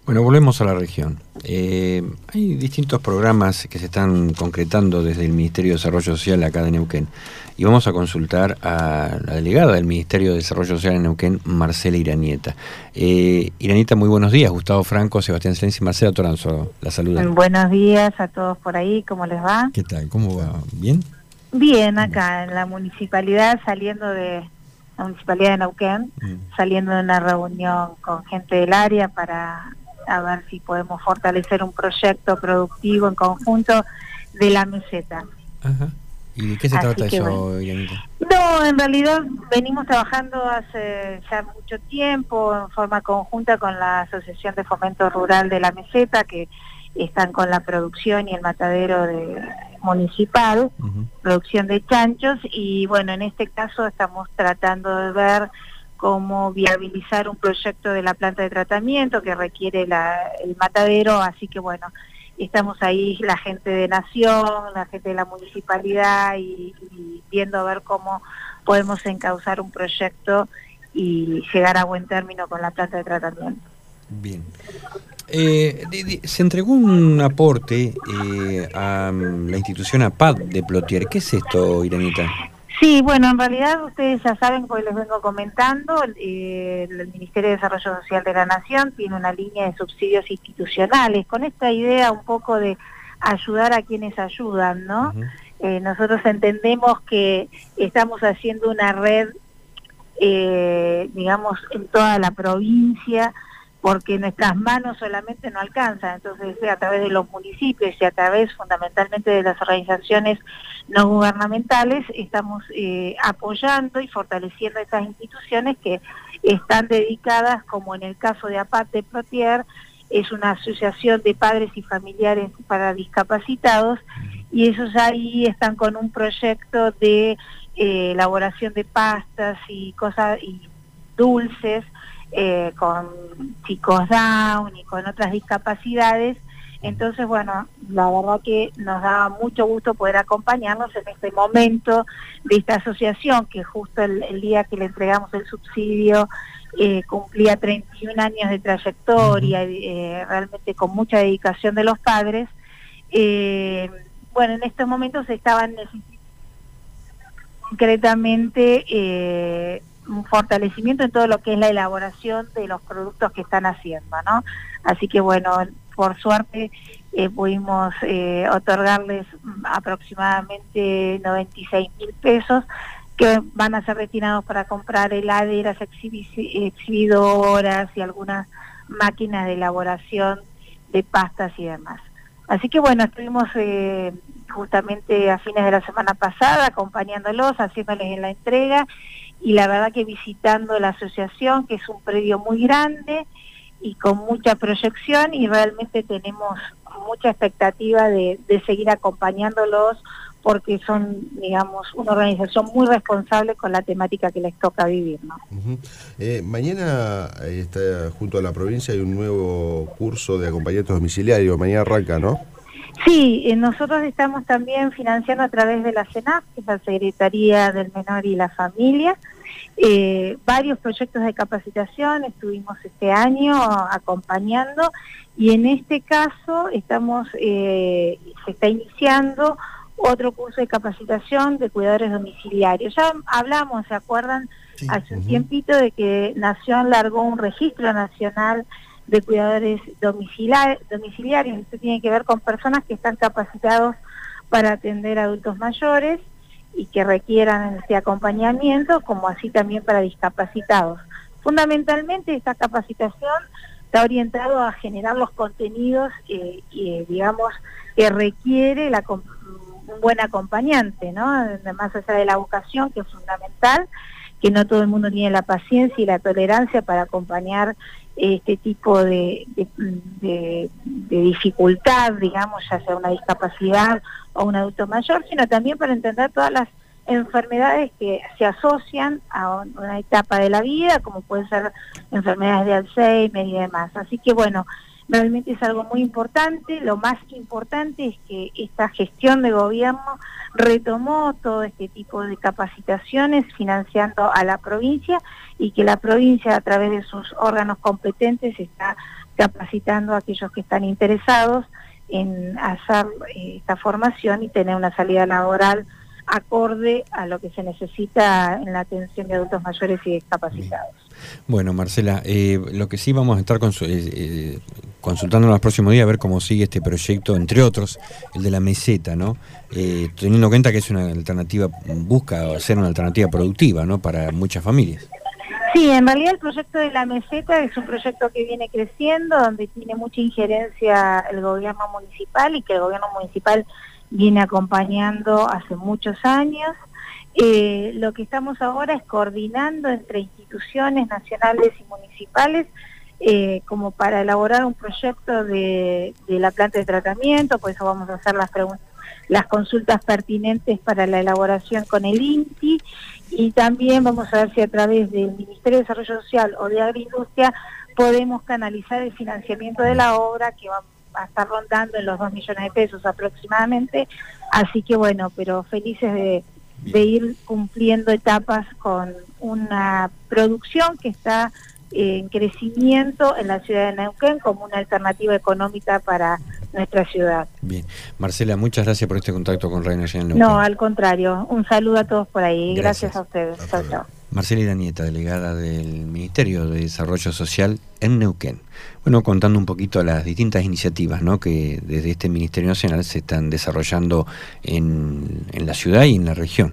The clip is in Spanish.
Bueno, volvemos a la región. Hay distintos programas que se están concretando desde el Ministerio de Desarrollo Social acá de Neuquén. Y vamos a consultar a la delegada del Ministerio de Desarrollo Social en Neuquén, Marcela Iranieta. Iranieta, muy buenos días. Gustavo Franco, Sebastián Celenzi y Marcela Toranzo la saludan. Buenos días a todos por ahí, ¿cómo les va? ¿Qué tal? ¿Cómo va? ¿Bien? Bien, acá en la municipalidad, saliendo de la municipalidad de Neuquén, saliendo de una reunión con gente del área para a ver si podemos fortalecer un proyecto productivo en conjunto de la meseta. Ajá. ¿Y de qué se trata eso, bueno. Iranieta? No, en realidad venimos trabajando hace ya mucho tiempo en forma conjunta con la Asociación de Fomento Rural de la Meseta, que están con la producción y el matadero municipal, producción de chanchos, y bueno, en este caso estamos tratando de ver cómo viabilizar un proyecto de la planta de tratamiento que requiere el matadero, así que bueno, estamos ahí la gente de Nación, la gente de la municipalidad y viendo a ver cómo podemos encauzar un proyecto y llegar a buen término con la planta de tratamiento. Bien. Se entregó un aporte a la institución APAD de Plotier. ¿Qué es esto, Iranieta? Sí, bueno, en realidad ustedes ya saben, pues les vengo comentando, el Ministerio de Desarrollo Social de la Nación tiene una línea de subsidios institucionales, con esta idea un poco de ayudar a quienes ayudan, ¿no? Nosotros entendemos que estamos haciendo una red, digamos, en toda la provincia, porque nuestras manos solamente no alcanzan, entonces a través de los municipios y a través fundamentalmente de las organizaciones no gubernamentales estamos apoyando y fortaleciendo estas instituciones que están dedicadas, como en el caso de APAD de Plotier, es una asociación de padres y familiares para discapacitados, y ellos ahí están con un proyecto de elaboración de pastas y cosas y dulces, con chicos Down y con otras discapacidades. Entonces, bueno, la verdad que nos da mucho gusto poder acompañarnos en este momento de esta asociación, que justo el día que le entregamos el subsidio cumplía 31 años de trayectoria, realmente con mucha dedicación de los padres. Bueno, en estos momentos estaban necesitando concretamente un fortalecimiento en todo lo que es la elaboración de los productos que están haciendo, ¿no? Así que bueno, por suerte pudimos otorgarles aproximadamente 96.000 pesos que van a ser destinados para comprar heladeras, exhibidoras y algunas máquinas de elaboración de pastas y demás. Así que bueno, estuvimos justamente a fines de la semana pasada acompañándolos, haciéndoles la entrega, y la verdad que visitando la asociación, que es un predio muy grande y con mucha proyección, y realmente tenemos mucha expectativa de seguir acompañándolos, porque son, digamos, una organización muy responsable con la temática que les toca vivir, ¿no? Mañana está junto a la provincia hay un nuevo curso de acompañamiento domiciliario, mañana arranca, ¿no? Sí, nosotros estamos también financiando a través de la CENAF, que es la Secretaría del Menor y la Familia, varios proyectos de capacitación. Estuvimos este año acompañando, y en este caso estamos se está iniciando otro curso de capacitación de cuidadores domiciliarios. Ya hablamos, ¿se acuerdan? Sí. Hace un tiempito de que Nación largó un registro nacional de cuidadores domiciliarios. Esto tiene que ver con personas que están capacitados para atender a adultos mayores y que requieran este acompañamiento, como así también para discapacitados. Fundamentalmente esta capacitación está orientado a generar los contenidos digamos, que requiere un buen acompañante, ¿no? Más allá de la vocación, que es fundamental, que no todo el mundo tiene la paciencia y la tolerancia para acompañar este tipo de dificultad, digamos, ya sea una discapacidad o un adulto mayor, sino también para entender todas las enfermedades que se asocian a una etapa de la vida, como pueden ser enfermedades de Alzheimer y demás. Así que bueno, realmente es algo muy importante. Lo más importante es que esta gestión de gobierno retomó todo este tipo de capacitaciones financiando a la provincia, y que la provincia, a través de sus órganos competentes, está capacitando a aquellos que están interesados en hacer esta formación y tener una salida laboral acorde a lo que se necesita en la atención de adultos mayores y discapacitados. Bueno, Marcela, lo que sí vamos a estar consultando en los próximos días a ver cómo sigue este proyecto, entre otros, el de la meseta, ¿no? Teniendo en cuenta que es una alternativa, busca ser una alternativa productiva, ¿no?, para muchas familias. Sí, en realidad el proyecto de la meseta es un proyecto que viene creciendo, donde tiene mucha injerencia el gobierno municipal y que el gobierno municipal viene acompañando hace muchos años. Lo que estamos ahora es coordinando entre instituciones nacionales y municipales como para elaborar un proyecto de la planta de tratamiento. Por eso vamos a hacer las consultas pertinentes para la elaboración con el INTI, y también vamos a ver si a través del Ministerio de Desarrollo Social o de Agroindustria podemos canalizar el financiamiento de la obra, que va a estar rondando en los 2 millones de pesos aproximadamente. Así que bueno, pero felices de ir cumpliendo etapas con una producción que está en crecimiento en la ciudad de Neuquén como una alternativa económica para nuestra ciudad. Bien. Marcela, muchas gracias por este contacto con Radio Nacional Neuquén. No, al contrario, un saludo a todos por ahí. Gracias a ustedes. Chao, chao. Marcela Iranieta, delegada del Ministerio de Desarrollo Social en Neuquén. Bueno, contando un poquito las distintas iniciativas, ¿no?, que desde este Ministerio Nacional se están desarrollando en la ciudad y en la región.